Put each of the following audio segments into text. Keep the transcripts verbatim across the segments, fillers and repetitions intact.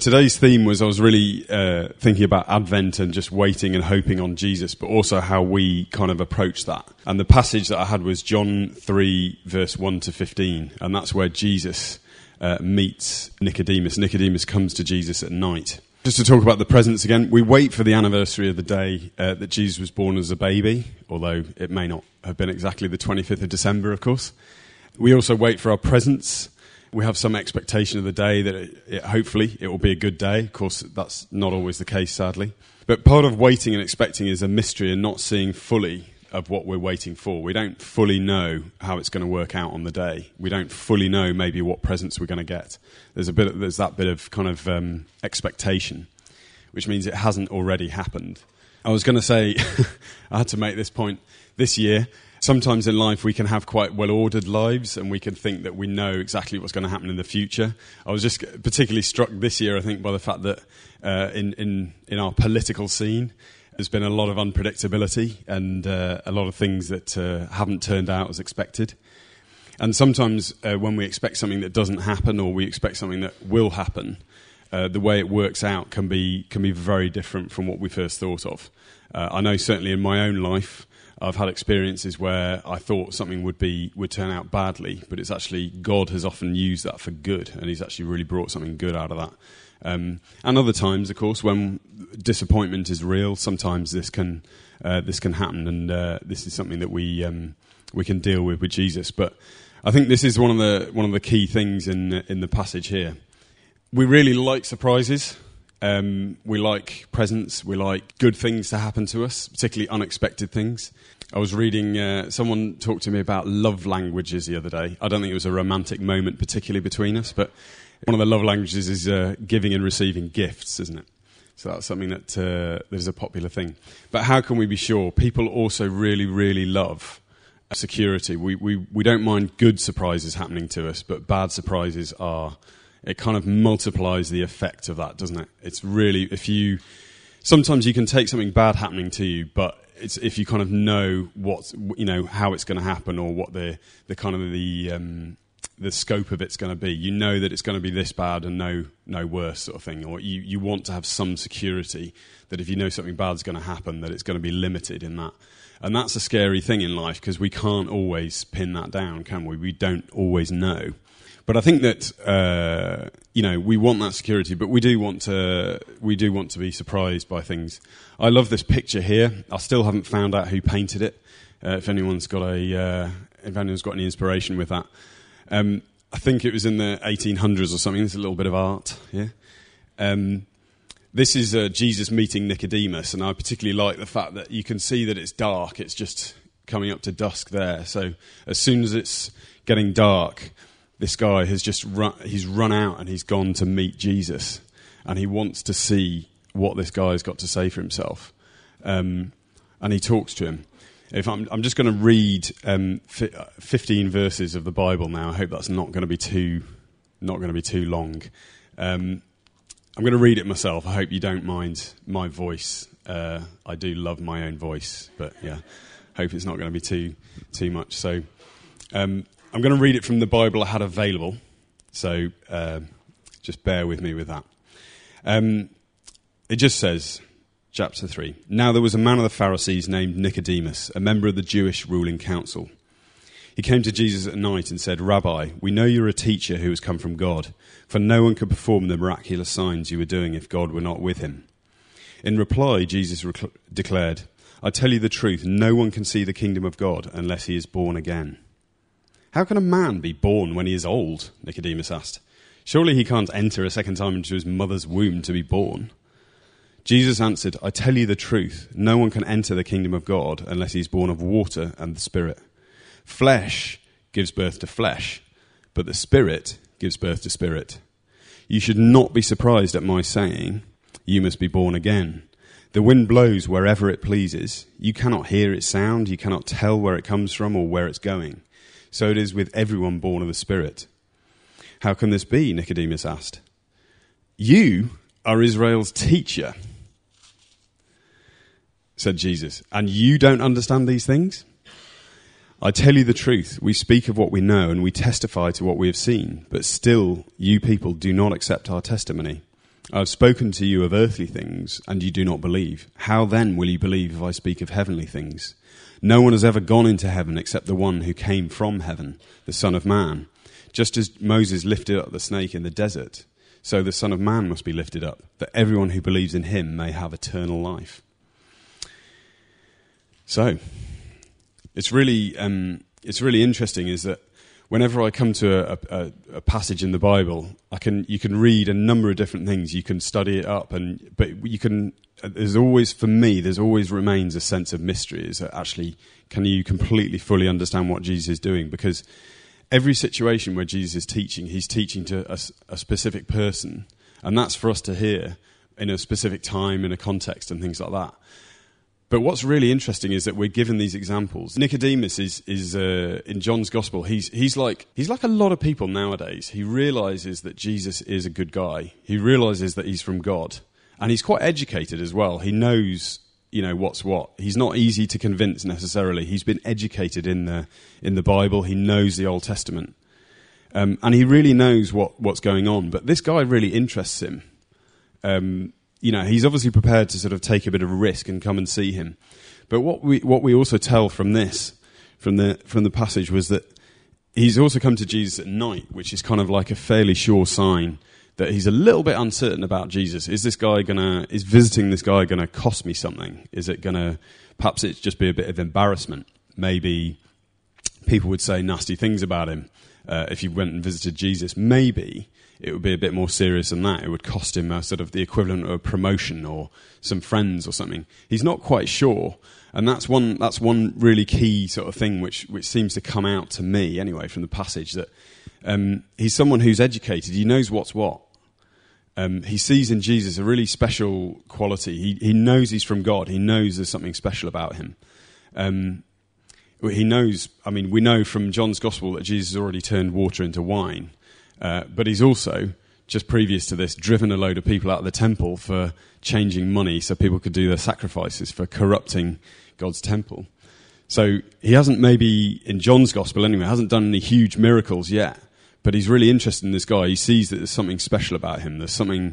today's theme was I was really uh, thinking about Advent and just waiting and hoping on Jesus, but also how we kind of approach that. And the passage that I had was John three, verse one to fifteen, and that's where Jesus uh, meets Nicodemus. Nicodemus comes to Jesus at night. Just to talk about the presents again, we wait for the anniversary of the day uh, that Jesus was born as a baby, although it may not have been exactly the twenty-fifth of December, of course. We also wait for our presents. We have some expectation of the day that it, it, hopefully it will be a good day. Of course, that's not always the case, sadly. But part of waiting and expecting is a mystery and not seeing fully of what we're waiting for. We don't fully know how it's going to work out on the day. We don't fully know maybe what presents we're going to get. There's a bit. Of, there's that bit of kind of um, expectation, which means it hasn't already happened. I was going to say, I had to make this point this year. Sometimes in life we can have quite well-ordered lives and we can think that we know exactly what's going to happen in the future. I was just particularly struck this year, I think, by the fact that uh, in, in, in our political scene, there's been a lot of unpredictability and uh, a lot of things that uh, haven't turned out as expected. And sometimes uh, when we expect something that doesn't happen or we expect something that will happen, uh, the way it works out can be can be very different from what we first thought of. Uh, I know certainly in my own life, I've had experiences where I thought something would be would turn out badly, but it's actually God has often used that for good, and He's actually really brought something good out of that. Um, and other times, of course, when disappointment is real, sometimes this can uh, this can happen, and uh, this is something that we um, we can deal with with Jesus. But I think this is one of the one of the key things in in the passage here. We really like surprises. Um, we like presents. We like good things to happen to us, particularly unexpected things. I was reading, uh, someone talked to me about love languages the other day. I don't think it was a romantic moment particularly between us, but one of the love languages is uh, giving and receiving gifts, isn't it? So that's something that uh, is a popular thing. But how can we be sure? People also really, really love security. We, we, we don't mind good surprises happening to us, but bad surprises are... It kind of multiplies the effect of that, doesn't it? It's really, if you, sometimes you can take something bad happening to you, but it's if you kind of know what, you know, how it's going to happen or what the, the kind of the, um, the scope of it's going to be. You know that it's going to be this bad and no, no worse sort of thing. Or you, you want to have some security that if you know something bad's going to happen, that it's going to be limited in that. And that's a scary thing in life because we can't always pin that down, can we? We don't always know. But I think that uh, you know we want that security, but we do want to we do want to be surprised by things. I love this picture here. I still haven't found out who painted it. Uh, if anyone's got a uh, if anyone's got any inspiration with that, um, I think it was in the eighteen hundreds or something. There's a little bit of art here. Um, this is uh, Jesus meeting Nicodemus, and I particularly like the fact that you can see that it's dark. It's just coming up to dusk there. So as soon as it's getting dark, this guy has just run, he's run out and he's gone to meet Jesus. And he wants to see what this guy's got to say for himself. Um, and he talks to him. If I'm, I'm just going to read um, fifteen verses of the Bible now. I hope that's not going to be too, not going to be too long. Um, I'm going to read it myself. I hope you don't mind my voice. Uh, I do love my own voice, but yeah, hope it's not going to be too, too much. So, um, I'm going to read it from the Bible I had available, so uh, just bear with me with that. Um, it just says, chapter three, Now there was a man of the Pharisees named Nicodemus, a member of the Jewish ruling council. He came to Jesus at night and said, Rabbi, we know you're a teacher who has come from God, for no one could perform the miraculous signs you were doing if God were not with him. In reply, Jesus rec- declared, I tell you the truth, no one can see the kingdom of God unless he is born again. How can a man be born when he is old? Nicodemus asked. Surely he can't enter a second time into his mother's womb to be born. Jesus answered, I tell you the truth, no one can enter the kingdom of God unless he is born of water and the Spirit. Flesh gives birth to flesh, but the Spirit gives birth to spirit. You should not be surprised at my saying, you must be born again. The wind blows wherever it pleases. You cannot hear its sound, you cannot tell where it comes from or where it's going. So it is with everyone born of the Spirit. How can this be? Nicodemus asked. You are Israel's teacher, said Jesus, and you don't understand these things? I tell you the truth, we speak of what we know and we testify to what we have seen, but still you people do not accept our testimony. I've spoken to you of earthly things, and you do not believe. How then will you believe if I speak of heavenly things? No one has ever gone into heaven except the one who came from heaven, the Son of Man. Just as Moses lifted up the snake in the desert, so the Son of Man must be lifted up, that everyone who believes in him may have eternal life. So, it's really um, it's really interesting is that whenever I come to a, a, a passage in the Bible, I can you can read a number of different things. You can study it up, and but you can. There's always, for me, there's always remains a sense of mystery. Is that actually, can you completely, fully understand what Jesus is doing? Because every situation where Jesus is teaching, he's teaching to a, a specific person, and that's for us to hear in a specific time, in a context, and things like that. But what's really interesting is that we're given these examples. Nicodemus is is uh, in John's Gospel. He's he's like he's like a lot of people nowadays. He realizes that Jesus is a good guy. He realizes that he's from God, and he's quite educated as well. He knows, you know, what's what. He's not easy to convince necessarily. He's been educated in the in the Bible. He knows the Old Testament, um, and he really knows what what's going on. But this guy really interests him. Um, You know, he's obviously prepared to sort of take a bit of a risk and come and see him. But what we what we also tell from this, from the from the passage, was that he's also come to Jesus at night, which is kind of like a fairly sure sign that he's a little bit uncertain about Jesus. Is this guy gonna? Is visiting this guy gonna cost me something? Is it gonna? Perhaps it's just be a bit of embarrassment. Maybe people would say nasty things about him uh, if he went and visited Jesus. Maybe it would be a bit more serious than that. It would cost him a sort of the equivalent of a promotion or some friends or something. He's not quite sure, and that's one that's one really key sort of thing which which seems to come out to me anyway from the passage, that um, he's someone who's educated. He knows what's what. Um, he sees in Jesus a really special quality. He he knows he's from God. He knows there's something special about him. Um, he knows. I mean, we know from John's Gospel that Jesus has already turned water into wine. Uh, but he's also, just previous to this, driven a load of people out of the temple for changing money so people could do their sacrifices, for corrupting God's temple. So he hasn't, maybe in John's Gospel anyway, hasn't done any huge miracles yet, but he's really interested in this guy. He sees that there's something special about him. There's something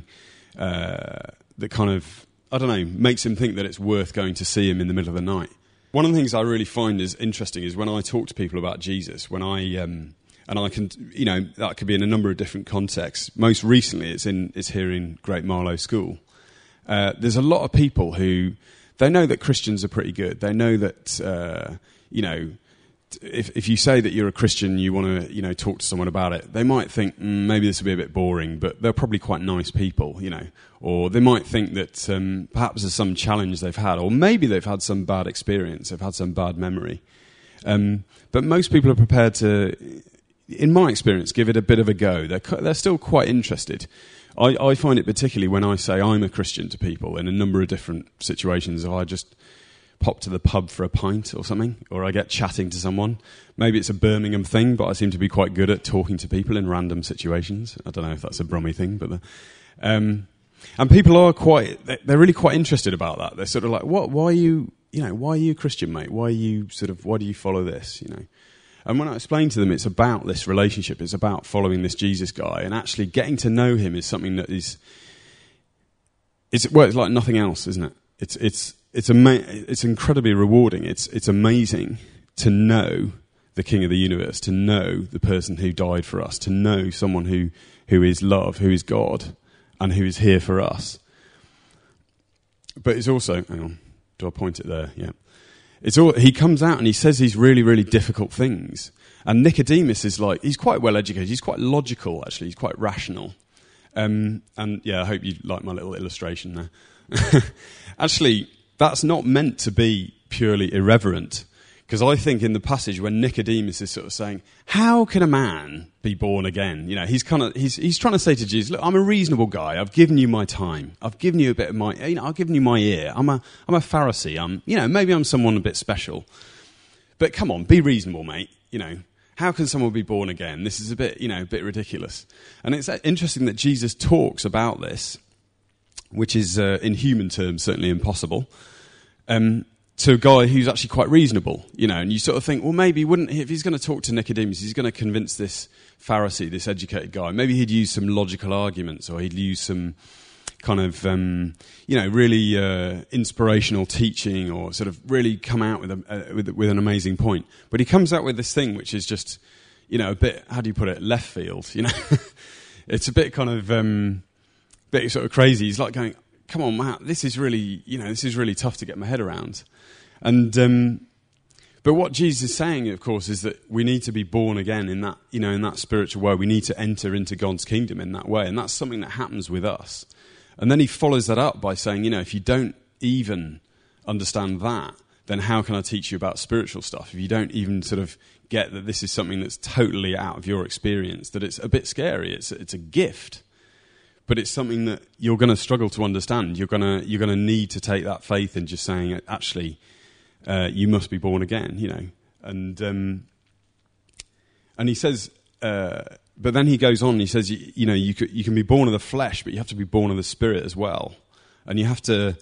uh, that kind of, I don't know, makes him think that it's worth going to see him in the middle of the night. One of the things I really find is interesting is when I talk to people about Jesus, when I... Um, And I can, you know, that could be in a number of different contexts. Most recently, it's in, it's here in Great Marlow School. Uh, there's a lot of people who, they know that Christians are pretty good. They know that, uh, you know, if if you say that you're a Christian, you want to, you know, talk to someone about it, they might think, mm, maybe this will be a bit boring, but they're probably quite nice people, you know. Or they might think that um, perhaps there's some challenge they've had, or maybe they've had some bad experience, they've had some bad memory. Um, but most people are prepared to, in my experience, give it a bit of a go. They're they're still quite interested. I, I find it particularly when I say I'm a Christian to people in a number of different situations. If I just pop to the pub for a pint or something, or I get chatting to someone. Maybe it's a Birmingham thing, but I seem to be quite good at talking to people in random situations. I don't know if that's a Brummy thing, but the, um, and people are quite, they're really quite interested about that. They're sort of like, what? Why are you, you know, why are you a Christian, mate? Why are you sort of, why do you follow this, you know? And when I explain to them it's about this relationship, it's about following this Jesus guy, and actually getting to know him is something that is, it's, well, it's like nothing else, isn't it? It's it's it's ama- it's incredibly rewarding. It's it's amazing to know the King of the universe, to know the person who died for us, to know someone who, who is love, who is God, and who is here for us. But it's also, hang on, do I point it there? Yeah. It's all, he comes out and he says these really, really difficult things. And Nicodemus is like, he's quite well educated. He's quite logical, actually. He's quite rational. Um, and yeah, I hope you like my little illustration there. Actually, that's not meant to be purely irreverent. Because I think in the passage when Nicodemus is sort of saying, how can a man be born again? You know, he's kind of, he's, he's trying to say to Jesus, look, I'm a reasonable guy. I've given you my time. I've given you a bit of my, you know, I've given you my ear. I'm a, I'm a Pharisee. I'm, you know, maybe I'm someone a bit special. But come on, be reasonable, mate. You know, how can someone be born again? This is a bit, you know, a bit ridiculous. And it's interesting that Jesus talks about this, which is, uh, in human terms, certainly impossible. Um, to a guy who's actually quite reasonable, you know, and you sort of think, well, maybe wouldn't he, if he's going to talk to Nicodemus, he's going to convince this Pharisee, this educated guy, maybe he'd use some logical arguments, or he'd use some, kind of, um, you know, really uh, inspirational teaching or sort of really come out with, a, uh, with with an amazing point. But he comes out with this thing which is just, you know, a bit, how do you put it, left field, you know? It's a bit kind of, um, bit sort of crazy. He's like going, come on, Matt, this is really, you know, this is really tough to get my head around. And, um, but what Jesus is saying, of course, is that we need to be born again in that, you know, in that spiritual way. We need to enter into God's kingdom in that way. And that's something that happens with us. And then he follows that up by saying, you know, if you don't even understand that, then how can I teach you about spiritual stuff? If you don't even sort of get that this is something that's totally out of your experience, that it's a bit scary. It's it's a gift, but it's something that you're going to struggle to understand. You're going to you're going to need to take that faith in just saying, actually, uh, you must be born again, you know. And um, and he says. Uh, But then he goes on, he says, you, you know, you, could, you can be born of the flesh, but you have to be born of the Spirit as well. And you have to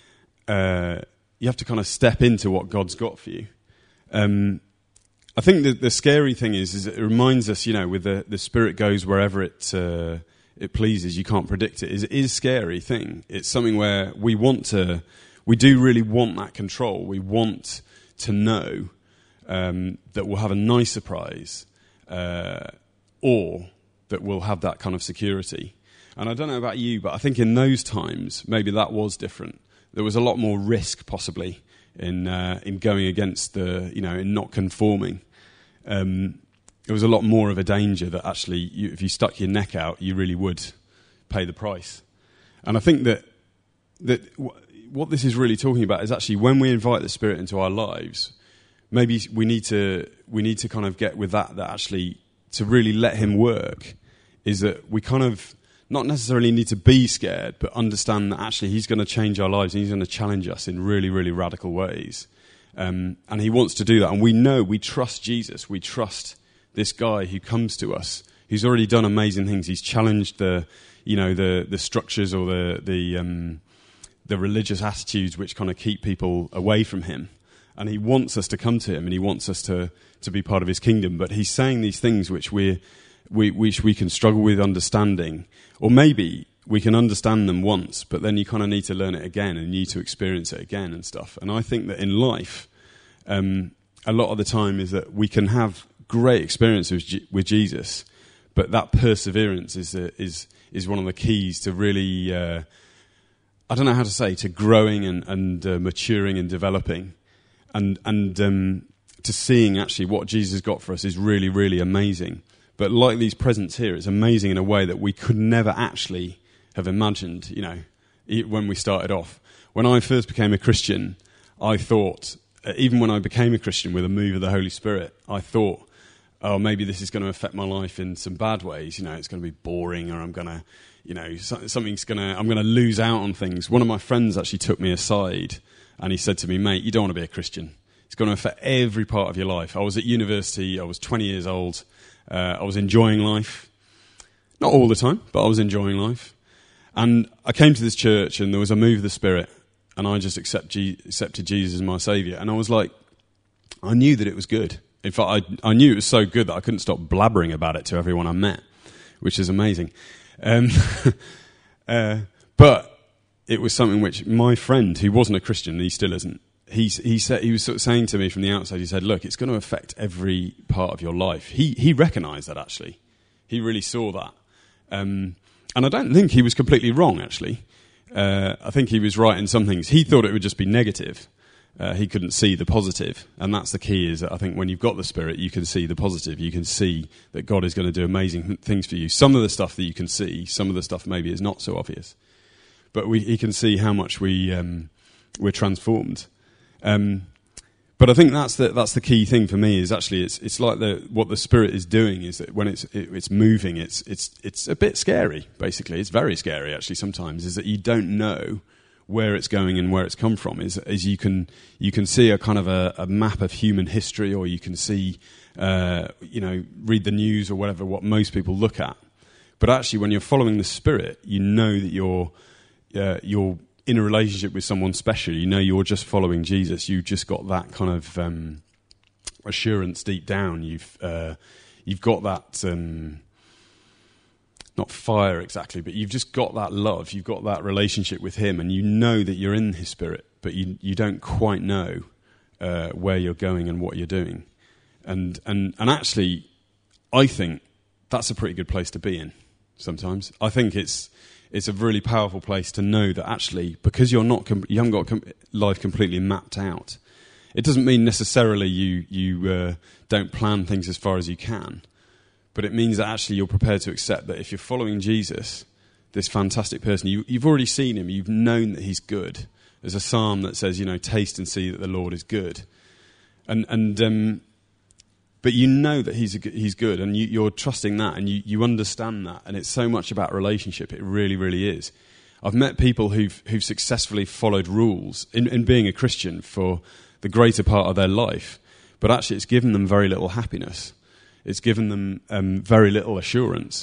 uh, you have to kind of step into what God's got for you. Um, I think the, the scary thing is, is it reminds us, you know, with the, the Spirit goes wherever it uh, it pleases, you can't predict it. It is a scary thing. It's something where we want to, we do really want that control. We want to know um, that we'll have a nice surprise, uh or that we'll have that kind of security. And I don't know about you, but I think in those times, maybe that was different. There was a lot more risk, possibly, in uh, in going against the, you know, in not conforming. Um, there was a lot more of a danger that actually, you, if you stuck your neck out, you really would pay the price. And I think that that w- what this is really talking about is actually when we invite the Spirit into our lives, maybe we need to we need to kind of get with that, that actually, to really let him work, is that we kind of not necessarily need to be scared, but understand that actually he's going to change our lives and he's going to challenge us in really, really radical ways. Um, and he wants to do that. And we know, we trust Jesus. We trust this guy who comes to us, who's already done amazing things. He's challenged the, you know, the the structures or the the um, the religious attitudes which kind of keep people away from him. And he wants us to come to him, and he wants us to, to be part of his kingdom. But he's saying these things which we we which we can struggle with understanding, or maybe we can understand them once, but then you kind of need to learn it again and you need to experience it again and stuff. And I think that in life, um, a lot of the time is that we can have great experiences with, with Jesus, but that perseverance is a, is is one of the keys to really, uh, I don't know how to say, to growing and, and uh, maturing and developing. And and um, to seeing actually what Jesus got for us is really, really amazing. But like these presents here, it's amazing in a way that we could never actually have imagined, you know, when we started off. When I first became a Christian, I thought, uh, even when I became a Christian with a move of the Holy Spirit, I thought, oh, maybe this is going to affect my life in some bad ways. You know, it's going to be boring, or I'm going to, you know, something's going to, I'm going to lose out on things. One of my friends actually took me aside, and he said to me, mate, you don't want to be a Christian. It's going to affect every part of your life. I was at university. I was twenty years old. Uh, I was enjoying life. Not all the time, but I was enjoying life. And I came to this church, and there was a move of the Spirit, and I just accept G- accepted Jesus as my Saviour. And I was like, I knew that it was good. In fact, I, I knew it was so good that I couldn't stop blabbering about it to everyone I met, which is amazing. Um, uh, but it was something which my friend, who wasn't a Christian, and he still isn't, he, he, said, he was sort of saying to me from the outside, he said, look, it's going to affect every part of your life. He, he recognised that, actually. He really saw that. Um, and I don't think he was completely wrong, actually. Uh, I think he was right in some things. He thought it would just be negative. Uh, he couldn't see the positive. And that's the key, is that I think when you've got the Spirit, you can see the positive. You can see that God is going to do amazing things for you. Some of the stuff that you can see, some of the stuff maybe is not so obvious. But we, he can see how much we, um, we're transformed. Um, but I think that's the that's the key thing for me, is actually it's it's like the what the Spirit is doing is that when it's it, it's moving, it's it's it's a bit scary. Basically, it's very scary actually. Sometimes is that you don't know where it's going and where it's come from. Is is you can you can see a kind of a, a map of human history, or you can see uh, you know read the news or whatever, what most people look at. But actually, when you're following the Spirit, you know that you're uh, you're in a relationship with someone special. You know you're just following Jesus. You've just got that kind of um, assurance deep down. You've uh, you've got that um, not fire exactly, but you've just got that love, you've got that relationship with him, and you know that you're in his spirit, but you you don't quite know uh, where you're going and what you're doing. And, and and actually, I think that's a pretty good place to be in sometimes. I think it's it's a really powerful place to know that actually, because you're not com- you haven't got com- life completely mapped out, it doesn't mean necessarily you, you uh, don't plan things as far as you can. But it means that actually you're prepared to accept that if you're following Jesus, this fantastic person, you, you've already seen him, you've known that he's good. There's a psalm that says, you know, taste and see that the Lord is good. And and um, but you know that he's a, he's good, and you, you're trusting that, and you, you understand that, and it's so much about relationship. It really, really is. I've met people who've who've successfully followed rules in, in being a Christian for the greater part of their life, but actually it's given them very little happiness. It's given them um, very little assurance.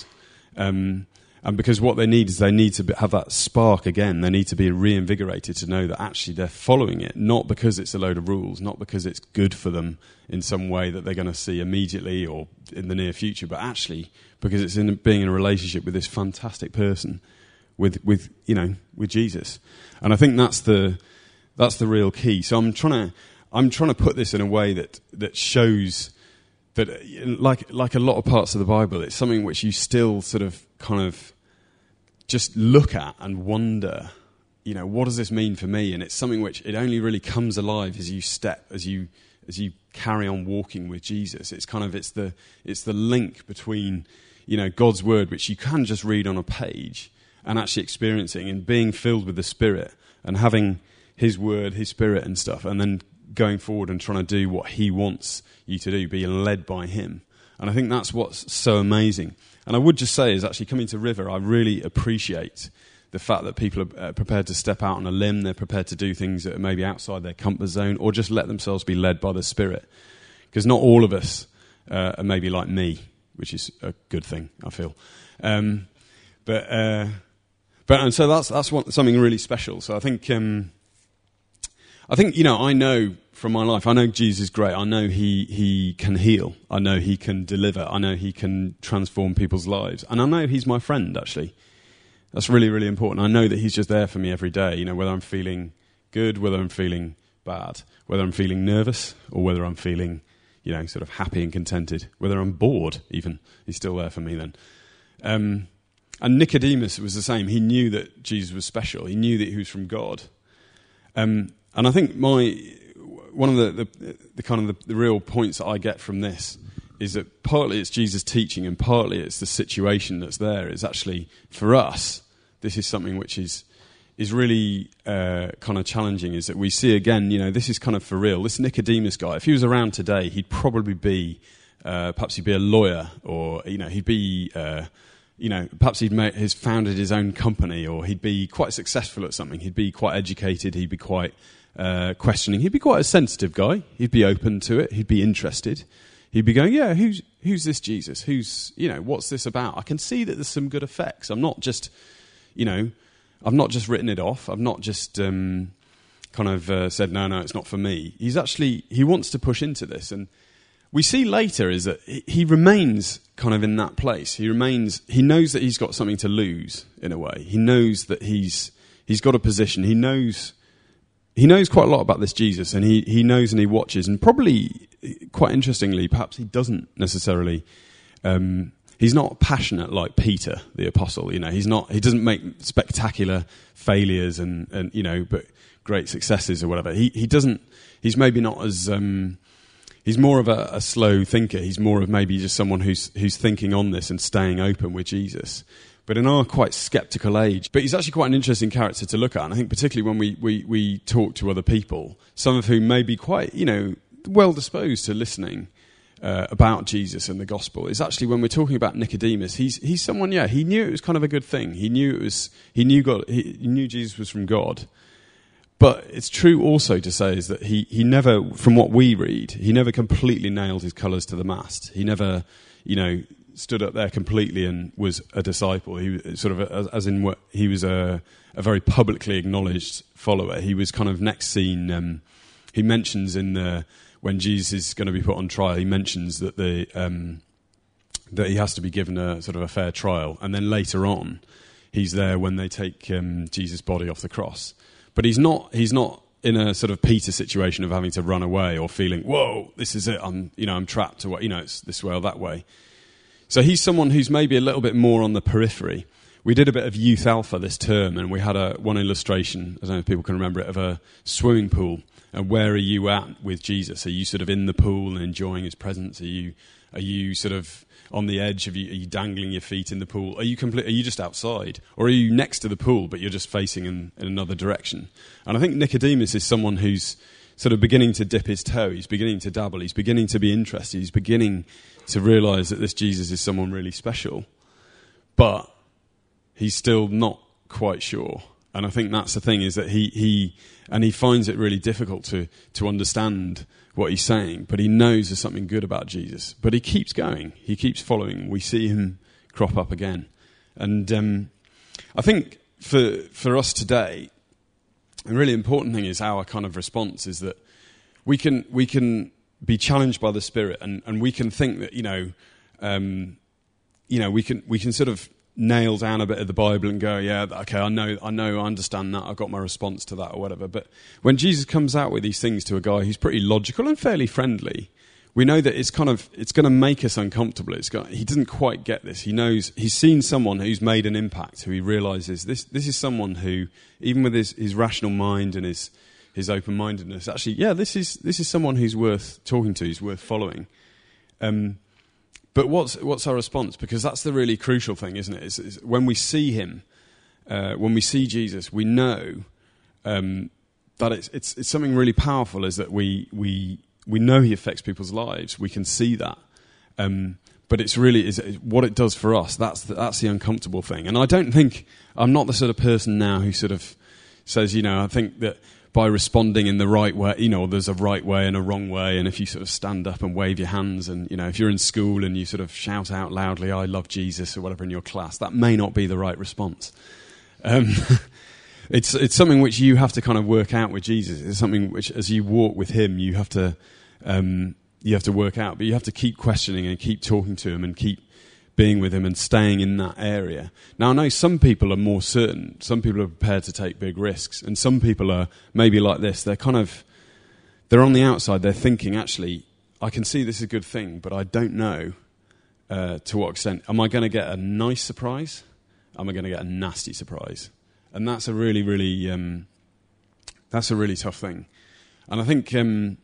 Um, and because what they need is they need to be, have that spark again. They need to be reinvigorated to know that actually they're following it, not because it's a load of rules, not because it's good for them in some way that they're going to see immediately or in the near future, but actually because it's in being in a relationship with this fantastic person, with, with you know, with Jesus. And I think that's the that's the real key. So I'm trying to I'm trying to put this in a way that that shows that, like like a lot of parts of the Bible, it's something which you still sort of kind of just look at and wonder, you know, what does this mean for me? And it's something which it only really comes alive as you step, as you as you carry on walking with Jesus. It's kind of it's the it's the link between, you know, God's word, which you can just read on a page, and actually experiencing and being filled with the Spirit and having his word, his Spirit and stuff, and then going forward and trying to do what he wants you to do, being led by him. And I think that's what's so amazing. And I would just say is actually coming to River, I really appreciate the fact that people are uh, prepared to step out on a limb, they're prepared to do things that are maybe outside their comfort zone, or just let themselves be led by the Spirit. Because not all of us uh, are maybe like me, which is a good thing, I feel. Um, but uh, but and so that's that's what, something really special. So I think um, I think you know I know from my life, I know Jesus is great. I know he he can heal. I know he can deliver. I know he can transform people's lives, and I know he's my friend. Actually, that's really really important. I know that he's just there for me every day. You know, whether I'm feeling good, whether I'm feeling bad, whether I'm feeling nervous, or whether I'm feeling, you know, sort of happy and contented, whether I'm bored even, he's still there for me then. Um, and Nicodemus was the same. He knew that Jesus was special. He knew that he was from God. Um, and I think my one of the, the, the kind of the, the real points that I get from this is that partly it's Jesus' teaching and partly it's the situation that's there. It's actually, for us, this is something which is is really uh, kind of challenging, is that we see again, you know, this is kind of for real. This Nicodemus guy, if he was around today, he'd probably be, uh, perhaps he'd be a lawyer, or, you know, he'd be, uh, you know, perhaps he'd made, he's founded his own company, or he'd be quite successful at something. He'd be quite educated, he'd be quite uh, questioning. He'd be quite a sensitive guy. He'd be open to it. He'd be interested. He'd be going, yeah, who's who's this Jesus? Who's, you know, what's this about? I can see that there's some good effects. I'm not just, you know, I've not just written it off. I've not just um, kind of uh, said, no, no, it's not for me. He's actually, he wants to push into this. And we see later is that he remains kind of in that place. He remains, he knows that he's got something to lose in a way. He knows that he's he's got a position. He knows he knows quite a lot about this Jesus, and he, he knows and he watches. And probably, quite interestingly, perhaps he doesn't necessarily... Um, He's not passionate like Peter, the apostle. You know, he's not. He doesn't make spectacular failures and, and you know, but great successes or whatever. He he doesn't. He's maybe not as. Um, he's more of a, a slow thinker. He's more of maybe just someone who's who's thinking on this and staying open with Jesus. But in our quite sceptical age, but he's actually quite an interesting character to look at. And I think particularly when we we we talk to other people, some of whom may be quite, you know, well disposed to listening Uh, about Jesus and the gospel, is actually when we're talking about Nicodemus, he's he's someone, yeah, he knew it was kind of a good thing. He knew it was, he knew God, he, he knew Jesus was from God. But it's true also to say is that he, he never, from what we read, he never completely nailed his colours to the mast. He never, you know, stood up there completely and was a disciple. He was sort of, a, as, as in what, he was a, a very publicly acknowledged follower. He was kind of next seen, um, he mentions in the, when Jesus is going to be put on trial, he mentions that the um, that he has to be given a sort of a fair trial. And then later on, he's there when they take um, Jesus' body off the cross. But he's not he's not in a sort of Peter situation of having to run away or feeling, whoa, this is it, I'm you know I'm trapped, or you know it's this way or that way. So he's someone who's maybe a little bit more on the periphery. We did a bit of Youth Alpha this term, and we had a one illustration, I don't know if people can remember it, of a swimming pool. And where are you at with Jesus? Are you sort of in the pool and enjoying his presence? Are you are you sort of on the edge? Of you, are you dangling your feet in the pool? Are you complete, Are you just outside? Or are you next to the pool, but you're just facing in, in another direction? And I think Nicodemus is someone who's sort of beginning to dip his toe. He's beginning to dabble. He's beginning to be interested. He's beginning to realise that this Jesus is someone really special. But he's still not quite sure. And I think that's the thing, is that he, he and he finds it really difficult to, to understand what he's saying, but he knows there's something good about Jesus. But he keeps going. He keeps following. We see him crop up again. And um, I think for for us today, a really important thing is our kind of response is that we can we can be challenged by the Spirit, and, and we can think that, you know, um, you know, we can we can sort of nail down a bit of the Bible and go, yeah, okay, I know, I know, I understand that, I've got my response to that or whatever. But when Jesus comes out with these things to a guy who's pretty logical and fairly friendly, we know that it's kind of, it's going to make us uncomfortable. It's got, he doesn't quite get this. He knows, he's seen someone who's made an impact, who he realises this, this is someone who, even with his, his rational mind and his, his open-mindedness, actually, yeah, this is, this is someone who's worth talking to, who's worth following. Um, But what's what's our response? Because that's the really crucial thing, isn't it? Is, is when we see him, uh, when we see Jesus, we know um, that it's, it's it's something really powerful. Is that we we we know he affects people's lives. We can see that, um, but it's really is what it does for us. That's the, that's the uncomfortable thing. And I don't think I'm not the sort of person now who sort of says, you know, I think that by responding in the right way, you know, there's a right way and a wrong way, and if you sort of stand up and wave your hands, and, you know, if you're in school and you sort of shout out loudly, I love Jesus, or whatever in your class, that may not be the right response. Um, it's it's something which you have to kind of work out with Jesus. It's something which, as you walk with him, you have to um, you have to work out, but you have to keep questioning and keep talking to him and keep being with him and staying in that area. Now, I know some people are more certain. Some people are prepared to take big risks. And some people are maybe like this. They're kind of, they're on the outside. They're thinking, actually, I can see this is a good thing, but I don't know uh, to what extent. Am I going to get a nice surprise? Am I going to get a nasty surprise? And that's a really, really, um, that's a really tough thing. And I think... Um,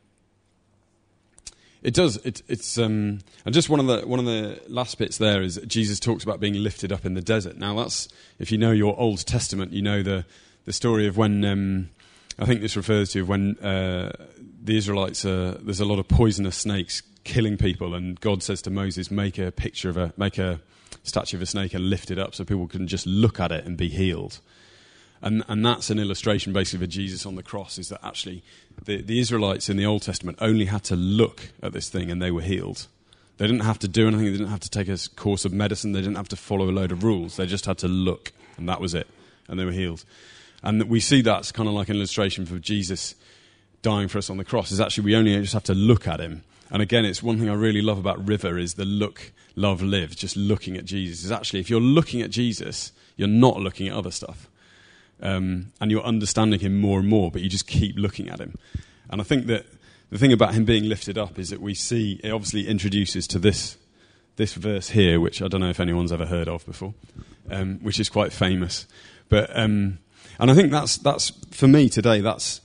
It does. It, it's um, and just one of the one of the last bits there is that Jesus talks about being lifted up in the desert. Now, that's, if you know your Old Testament, you know the the story of when um, I think this refers to when uh, the Israelites are, there's a lot of poisonous snakes killing people, and God says to Moses, "Make a picture of a make a statue of a snake and lift it up so people can just look at it and be healed." And and that's an illustration basically of Jesus on the cross, is that actually the, the Israelites in the Old Testament only had to look at this thing and they were healed. They didn't have to do anything. They didn't have to take a course of medicine. They didn't have to follow a load of rules. They just had to look, and that was it. And they were healed. And we see that's kind of like an illustration for Jesus dying for us on the cross, is actually we only just have to look at him. And again, it's one thing I really love about River is the look, love, live, just looking at Jesus. Is actually, if you're looking at Jesus, you're not looking at other stuff. Um, and you're understanding him more and more, but you just keep looking at him. And I think that the thing about him being lifted up is that we see, it obviously introduces to this this verse here, which I don't know if anyone's ever heard of before, um, which is quite famous. But um, and I think that's that's for me today. That's,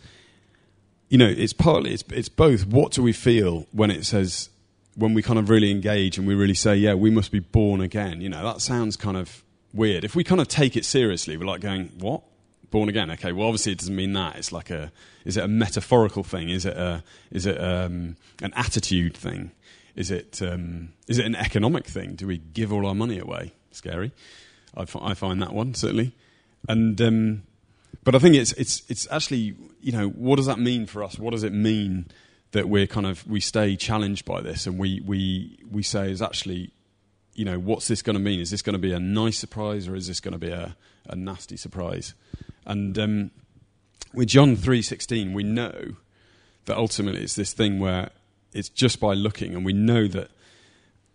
you know, it's partly it's it's both. What do we feel when it says, when we kind of really engage and we really say, yeah, we must be born again? You know, that sounds kind of weird. If we kind of take it seriously, we're like going, what? Born again? Okay, well, obviously it doesn't mean that. It's like a, is it a metaphorical thing? Is it a, is it um, an attitude thing? Is it um, is it an economic thing? Do we give all our money away? Scary. I, f- I find that one, certainly. And um, but I think it's it's it's actually, you know, what does that mean for us? What does it mean that we're kind of, we stay challenged by this, and we we we say is actually, you know, what's this going to mean? Is this going to be a nice surprise, or is this going to be a, a nasty surprise? And um, with John three sixteen, we know that ultimately it's this thing where it's just by looking, and we know that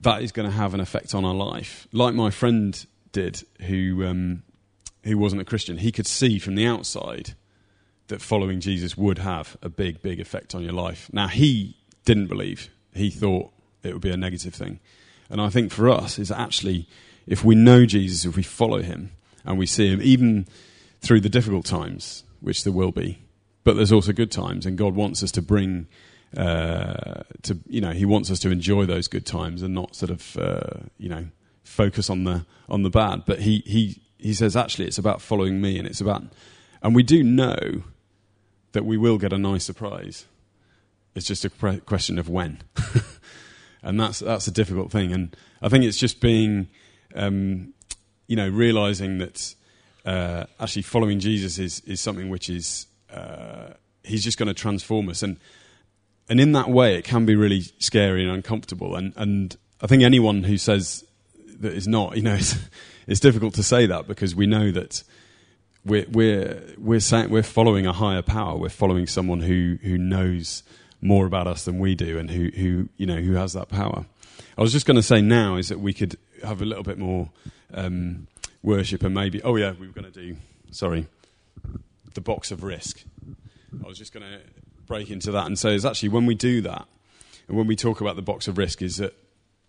that is going to have an effect on our life. Like my friend did, who um, who wasn't a Christian, he could see from the outside that following Jesus would have a big, big effect on your life. Now, he didn't believe. He thought it would be a negative thing. And I think for us, is actually, if we know Jesus, if we follow him, and we see him, even through the difficult times, which there will be, but there's also good times, and God wants us to bring, uh, to you know, he wants us to enjoy those good times and not sort of, uh, you know, focus on the on the bad. But he he he says, actually, it's about following me, and it's about, and we do know that we will get a nice surprise. It's just a pre- question of when, and that's that's a difficult thing. And I think it's just being, um, you know, realizing that uh, actually following Jesus is is something which is uh, he's just going to transform us, and and in that way it can be really scary and uncomfortable. And and I think anyone who says that is not, you know, it's, it's difficult to say that, because we know that we're we're we're saying we're following a higher power. We're following someone who who knows more about us than we do, and who, who you know who has that power. I was just going to say now is that we could have a little bit more um, worship, and maybe oh yeah we were going to do sorry the box of risk. I was just going to break into that and say is actually when we do that, and when we talk about the box of risk, is that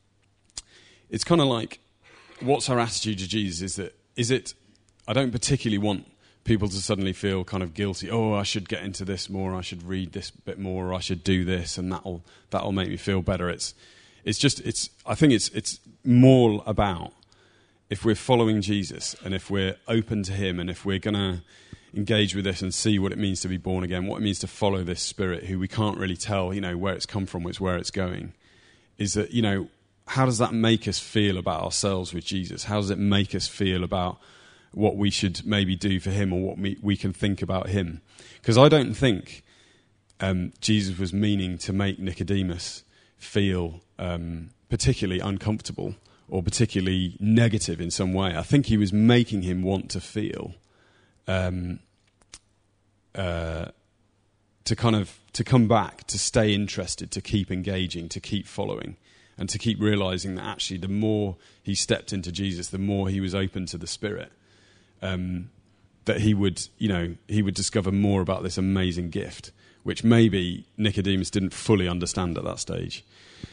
it's kind of like, what's our attitude to Jesus? Is that is it I don't particularly want people to suddenly feel kind of guilty. Oh, I should get into this more. I should read this bit more. Or I should do this, and that'll that'll make me feel better. It's it's just it's. I think it's it's more about, if we're following Jesus, and if we're open to him, and if we're going to engage with this and see what it means to be born again, what it means to follow this Spirit, who we can't really tell, you know, where it's come from, it's where it's going. Is that, you know, how does that make us feel about ourselves with Jesus? How does it make us feel about what we should maybe do for him, or what we, we can think about him? Because I don't think um, Jesus was meaning to make Nicodemus feel um, particularly uncomfortable or particularly negative in some way. I think he was making him want to feel, um, uh, to kind of, to come back, to stay interested, to keep engaging, to keep following, and to keep realizing that actually the more he stepped into Jesus, the more he was open to the Spirit. Um, that he would, you know, he would discover more about this amazing gift, which maybe Nicodemus didn't fully understand at that stage.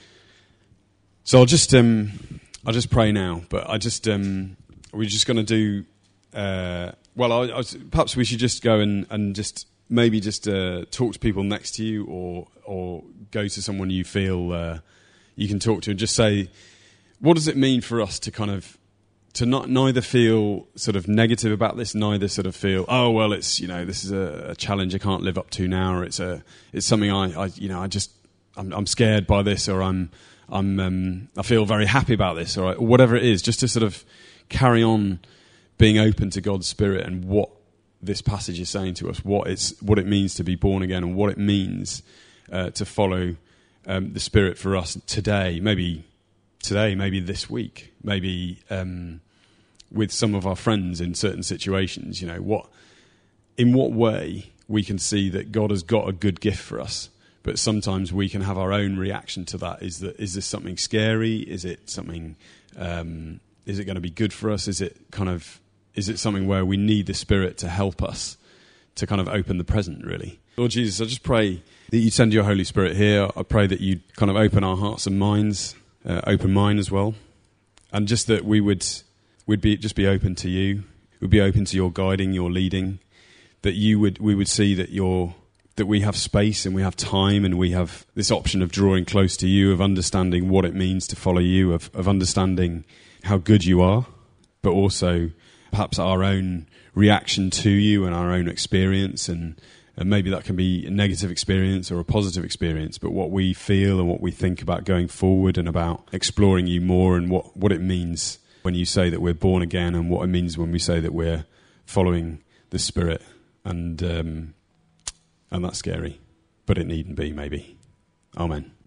So I'll just, um, I'll just pray now. But I just, um, we're just going to do. Uh, well, I, I was, perhaps we should just go and, and just maybe just uh, talk to people next to you, or or go to someone you feel uh, you can talk to, and just say, what does it mean for us to kind of, to not neither feel sort of negative about this, neither sort of feel, oh well, it's, you know, this is a, a challenge I can't live up to now, or it's a it's something I, I you know I just I'm, I'm scared by this, or I'm I'm um, I feel very happy about this, or, or whatever it is, just to sort of carry on being open to God's Spirit and what this passage is saying to us, what it's what it means to be born again, and what it means uh, to follow um, the Spirit for us today, maybe. Today, maybe this week, maybe um, with some of our friends in certain situations, you know, what, in what way we can see that God has got a good gift for us, but sometimes we can have our own reaction to that. Is that, is this something scary? Is it something, um, is it going to be good for us? Is it kind of, is it something where we need the Spirit to help us to kind of open the present, really? Lord Jesus, I just pray that you'd send your Holy Spirit here. I pray that you'd kind of open our hearts and minds, Uh, open mind as well, and just that we would would be just be open to you, would be open to your guiding, your leading, that you would we would see that your that we have space and we have time, and we have this option of drawing close to you, of understanding what it means to follow you, of, of understanding how good you are, but also perhaps our own reaction to you and our own experience, and And maybe that can be a negative experience or a positive experience, but what we feel and what we think about going forward, and about exploring you more, and what, what it means when you say that we're born again, and what it means when we say that we're following the Spirit. And um, and that's scary, but it needn't be, maybe. Amen.